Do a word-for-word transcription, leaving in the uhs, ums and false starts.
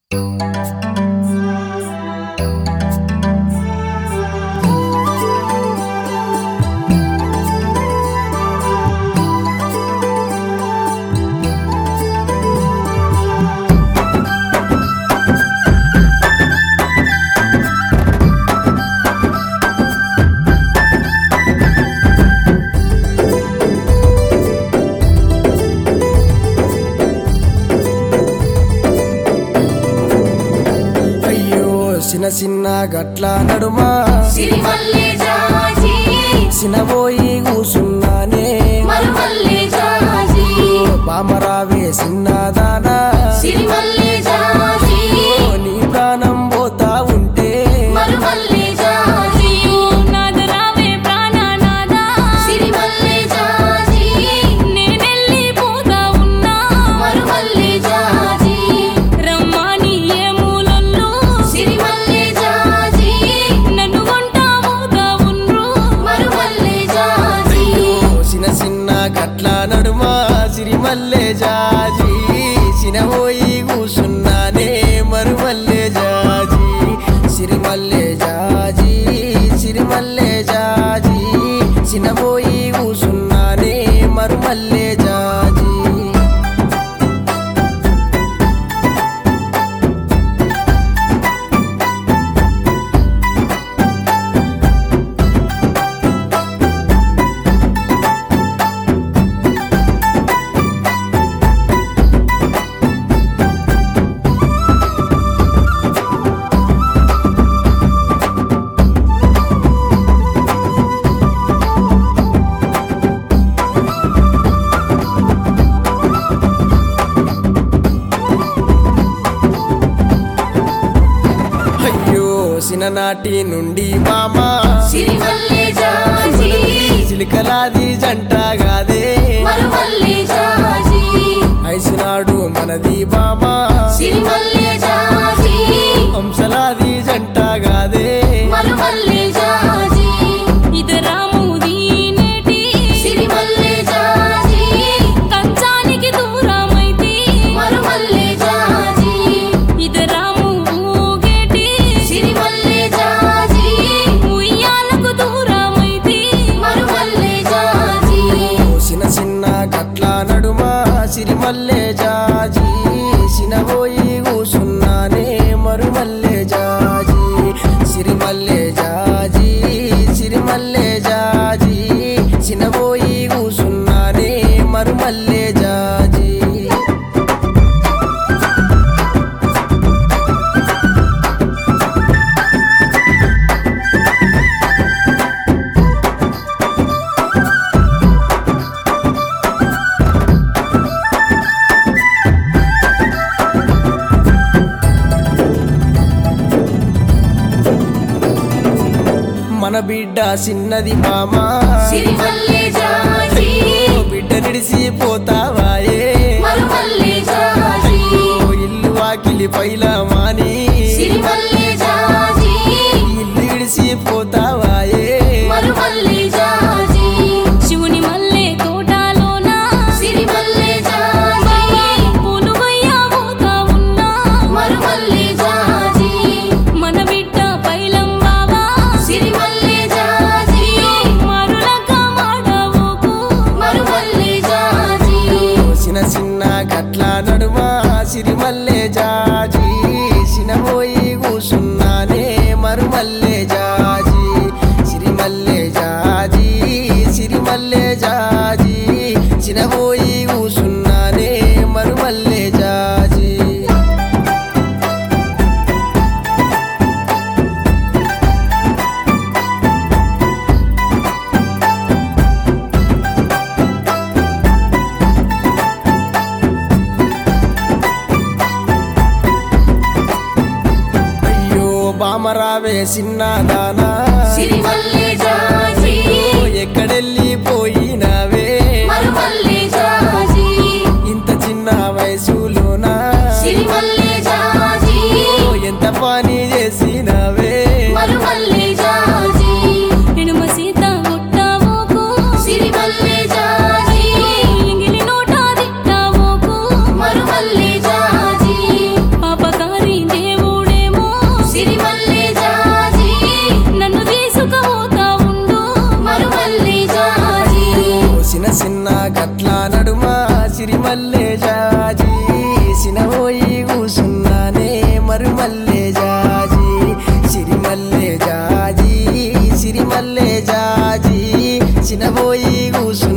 చిన్న చిన్న గట్ల నడుమా సిరిమల్లె జాజి సినబోయి కూసున్నానే మరుమల్లె జాజి బామరావే సిన్నదానా సిరిమల్లె జాజి నీ ప్రాణం పోతా ఉంటే మరుమల్లె జాజి నాదరావే ప్రాణనాదా సిరిమల్లె జాజి నేనెల్లి పోతా ఉన్నా మరుమల్లె జాజి రమ్మని ఏ మూలల్లో సిరిమల్లె జాజి నన్ను కొంటా పోతా ఉండ్రు మరుమల్లె జాజి చిన్న చిన్న గట్ల నడుమా సిరిమల్లె జాజి సినబోయి కూసున్నానే మరుమల్లె జాజి సిరిమల్లె జాజి సిరిమల్లె జాజి సినబోయి కూసున్నానే మరుమల్లె జాజి అయ్యో సిననాటి నుండి మామా సిరిమల్లె జాజి చిలికలాది జంట గాదే మరుమల్లె జాజి ఐసినాడు మనది మామా సిరిమల్లె జాజి హంసలాది జంట గాదే మరుమల్లె జాజి ఇదరాము దీనేటి సిరిమల్లె జాజి కంచానికి దూరమైతి మరుమల్లె జాజి ఇదరాము ఊగేటి సిరిమల్లె జాజి ఉయ్యాలకు దూరమైతి మరుమల్లె జాజి చిన్న చిన్న గట్ల నడుమా సిరిమల్లె జాజి సినబోయి కూసున్నానే మరుమల్లె జాజి సిరిమల్లె జాజి సిరిమల్లె జాజి సినబోయి కూసున్నానే మరుమల్లె జాజి మన బిడ్డ చిన్నది మామా సిరిమల్లె జాజి బిడ్డ నిడిసి పోతావాయే మరుమల్లె జాజి ఓ ఇల్లు వాకిలి పైలా మాని సిరిమల్లె జాజి ఇల్లు ఇడిసి పోతావాయే మరుమల్లె జాజి శివుని మల్లె తోటలోన సిరిమల్లె జాజి పూలు కొయ్యబోతా ఉన్నా మరుమల్లె జాజి మన బిడ్డ పైలం బాబా సిరిమల్లె జాజి మరులక మాడవోకు మరుమల్లె జాజి చిన్న చిన్న గట్ల నడుమా సిరిమల్లె జాజి సినబోయి కూసున్నానే మరుమల్లె జాజి సిరిమల్లె జాజి సిరిమల్లె జాజి సినబోయి కూసున్నానే మరుమల్లె జాజి అయ్యో బామరావే సిన్నదానా సిరిమల్లె జాజి ఎక్కడెళ్ళి పోయినావే మరుమల్లె జాజి ఇంత చిన్న వయసులోనా సిరిమల్లె జాజి ఎంత పని చేసినావే మరుమల్లె జాజి నిడుమ సీత గుట్టవోకు సిరిమల్లె జాజి ఇంగిలి నోట దిట్టవోకు మరుమల్లె జాజి పాపకారి జాజి సినబోయి కూసున్నానే మరుమల్లె జాజి సిరిమల్లె జాజి సిరిమల్లె జాజి సినబోయి కూసు